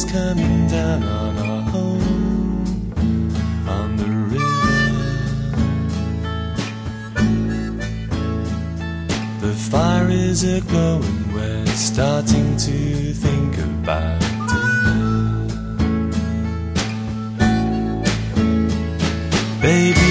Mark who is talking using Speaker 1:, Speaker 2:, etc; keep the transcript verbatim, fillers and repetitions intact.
Speaker 1: coming down on our home on the river. The fire is a glowing, we're starting to think about dinner. Baby,